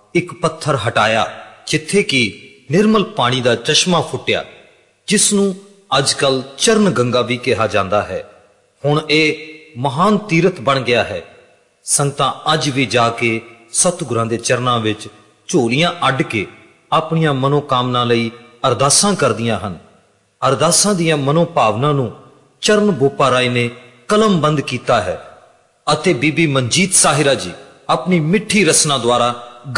एक पत्थर हटाया जिथे कि निर्मल पानी का चश्मा फुटिया, जिसनू अजकल चरण गंगा भी कहा जाता है। हुण ये महान तीरथ बन गया है। संगतां अज भी जाके सतगुरां दे चरनां विच झोलियां अड्ड के अपनियां मनोकामना लई अरदासां करदियां हन। अरदासां दियां मनोभावना नू चरण बोपा राय ने कलमबंद कीता है अते बीबी मनजीत साहिरा जी अपनी मिठी रसना द्वारा